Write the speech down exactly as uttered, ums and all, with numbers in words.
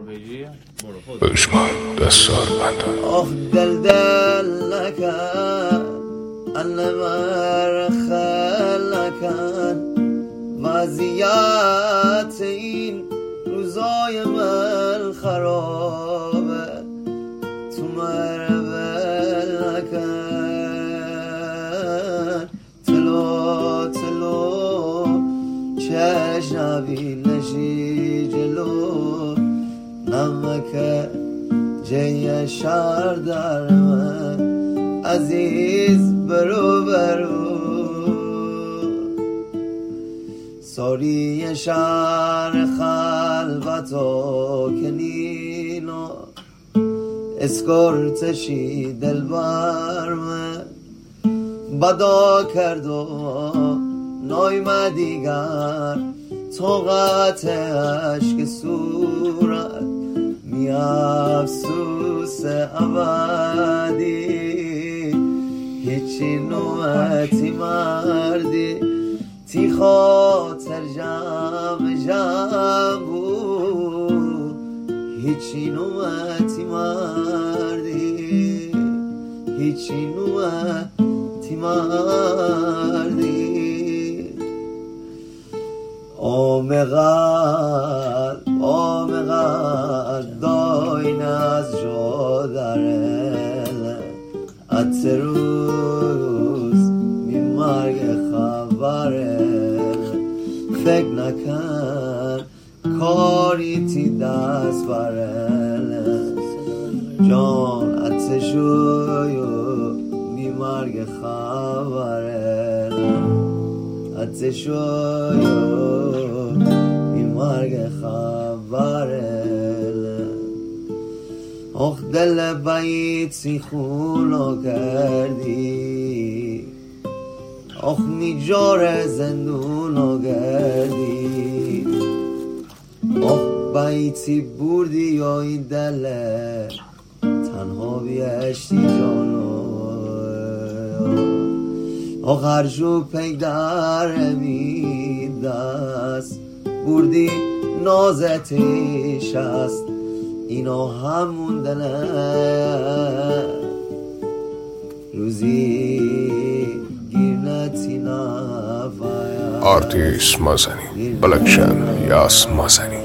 بشمار دستار بندان آخ دل دل نکن انمر خل نکن وضعیت این روزای من خرابه تو مربل نکن تلو تلو چشنبی نشی جلو نمک جای شهر در من عزیز برو برو ساری شهر خلوت و کنینو اسکورتشی دل بر من بدا کرد و نایمه دیگر طاقت عشق صورت می افسوس ابدی هیچی نوعتی مردی تی خاطر جمع جمع بود هیچی نوعتی مردی هیچی نوعتی مردی آمقل آمقل داین از جا درل اتروز می مرگ خبره فکر نکن کاری تی دست برل جان اتشویو می مرگ خبره اتشویو می مرگ خبره آخ دل بعید سی خونو کردی آخ میجار زندونو کردی آخ بعید سی بردی یا این دل تنها بیشتی جانو آخ هرجو پی در می دست بردی نازتیش است اینا همون دله روزی گیرنتی نفایا آرتیس مازنی بلکشن یاس مازنی